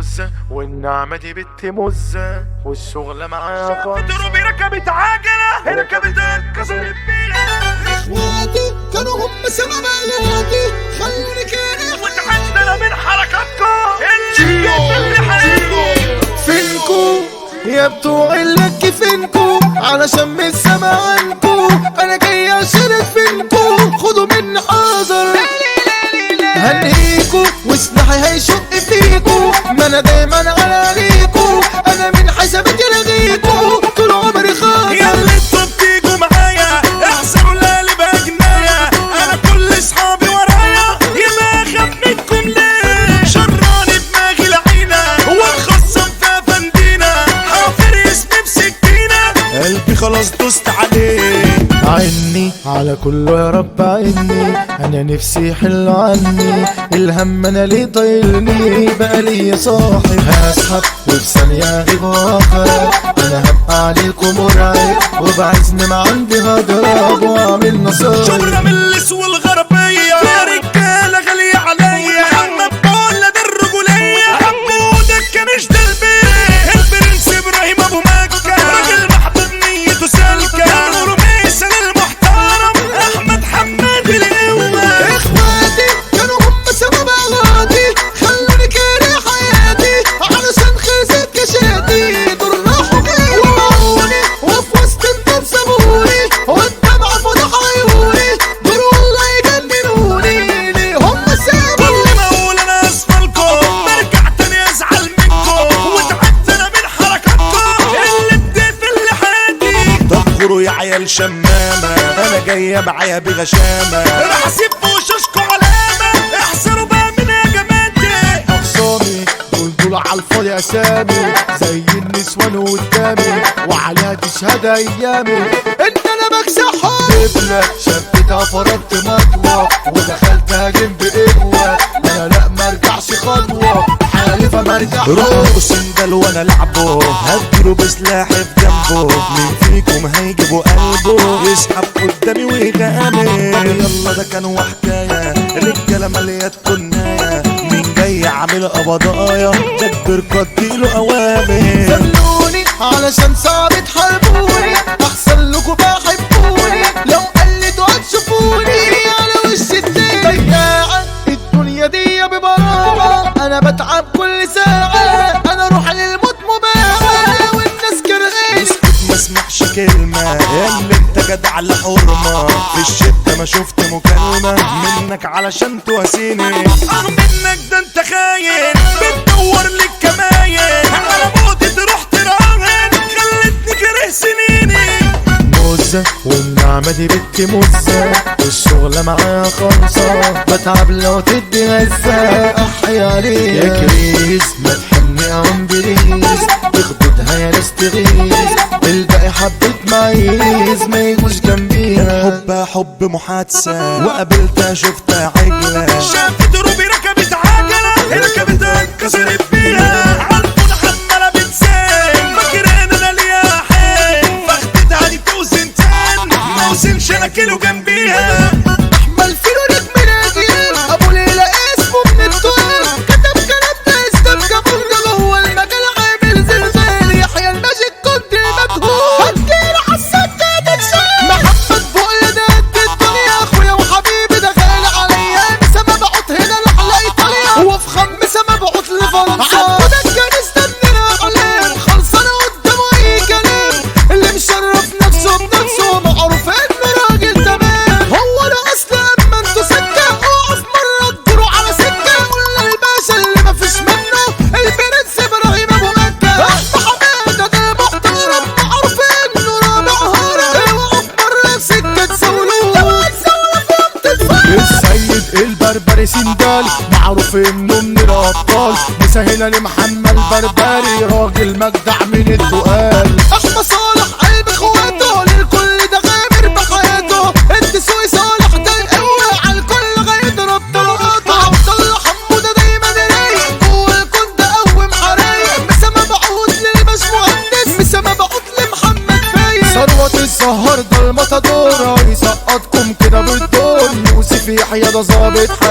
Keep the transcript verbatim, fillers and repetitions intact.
مزة والنعمة دي بنت مزة والشغلة معاها خالصة. دروبي ركبت عجلة ركبت اتكسرت بيها. اخواتي كانوا هم سبب علاقي خلوني كاره وتعدنا من حركاتكم اللي حياتي. فينكو يا بتوع اللك فينكو علشان من سما عنكو انا جاي اشارك فينكو خدوا مني حذر هنهيكو وسلاحي هيشق فيكو ما انا دايما على عليكو انا من حسابك لغيكو طول عمري خاطر. يا اللي انتوا بتيجوا معايا احسبوا اللي بقى جنايا انا كل اصحابي ورايا يبقى اخاف منكم ليه. شراني دماغي لعينة والخصم فيها فندينة حافر اسمي بسكينة قلبي خلاص دوست عليه. عني على كله يا رب عني انا نفسي يحل عني الهم انا ليه طايلني بقى لي صاحب هسحب وفي ثانية اغيب واخر انا هبقى عليكم مرعب وبعزني ما عندي هضرب واعمل نصايب. شبرا من اللس والغربية يا رجالة غالية عليا محمد بولا ده الرجولية عبودك كانش ده البيت البرنس ابراهيم ابو مكة راجل محبوب نيته سالكة نور ميسن المحترم احمد حماد القوة. اخواتي كانوا هم سبب علاقي خلوني كاره حياتي علشان خسرت كشاتي دول راحوا جاي ومعوني وفي وسط النار سابوني والدمع فتح عيوني دول والله يجننوني ليه هم سابوني. كل ما اقول انا اسفلكم برجع تاني ازعل منكم واتعدت انا من حركاتكم اللي اديت اللي حياتي. طهروا يا عيال شمامة انا جاية معايا بغشامة راح اسيب في وشوشكوا علامة احذروا بقى من هجماتي. اخصامي دول دول على الفاضي اسامي زي النسوان قدامي وعليها تشهد ايامي ان انا بكسحهم. ابنة شبتها فرضت مطوة ودخلت هاجم بقوة انا لا مرجعش خطوة حالفة مرجعش. روحوا سندل وانا لعبه هديله بسلاحي في جنبه مين فيكم هيجيبوا قلبه يسحب قدامي ويغامر. يلا ده كان وحكاية رجالة ماليات كناية مين جاي عامل قبضايا ده البركة اديله اوامر. زنوني علشان صعب تحاربوني احسن لكم بحبوني لو قلدوا هتشوفوني على وش الدنيا ضياعة الدنيا دي ببراءة انا بتعب كل ساعة انا اروح للموت مباعة والناس كرهاني. اسكت ما اسمعش كلمة اللي انت جدع على حرمة في الشدة ما شفت مكالمة منك علشان تواسيني اه منك ده انت خاين بتدور لك كماين على موتي تروح تراهن خلتني كاره سنيني. مزة والنعمة دي بنت مزة والشغلة معاها خالصة بتعب لو تدي غزة احيا عليك يا كريز ما تحني عم بريز تخبطها يا ناس تغيظ الباقي حبة معيز ما يجوش جنبيها. حب حب محادثة وقابلتها شفتها عجلة شافت دروبي ركبت عجلة ركبت اتكسرت بيها عالفون عمالة بتزين فاكرين انا ليها حين فاخدتها دي توزن تان ما وزنش انا كيلو جنبيها. احمل فيلو نجم ناجي ابو ليلى اسمه من الدور كتب كلامنا استبكى بوجه جوه المجال عامل زلزال يحيى الماجيك كنت مجهول هتجيلي حسيت تتشال محمد بقول ده قد الدنيا اخويا وحبيبي ده غالي عليا مسا مبعوت هنا لحلا ايطاليا وفي خمسه مبعوت لفرنسا عبودك كان استنى اعلام خلصانه قدامه اي كلام اللي مشرف نفسه بنفسه معروف انه راجل تمام هو ده اصل اما انتوا سكه اقف مره تدوروا على سكه قلنا الباشا اللي مفيش منه البرنس ابراهيم ابو مكه احمد حماده ده محترم معروف انه رابع هرم اوقف مره في سكه تسولوه لو هتسولوا فوق تتفرج. السيد البربري سندال معروف انه من الابطال مسهلة لمحمد البربري راجل مجدع من التقال. احمد صالح قلب اخواته للكل ده غامر بحياته الدسوقي صالح ده القوه على الكل هيضرب طلقاته عبد الله حموده دايما رايق جوه الكون ده قوم حرايق مسا مبعوت للباش مهندس مسا مبعوت لمحمد فايق ثروة السهر ده المطادور يسقطكم كده بالدور يوسف يحيى ده ظابط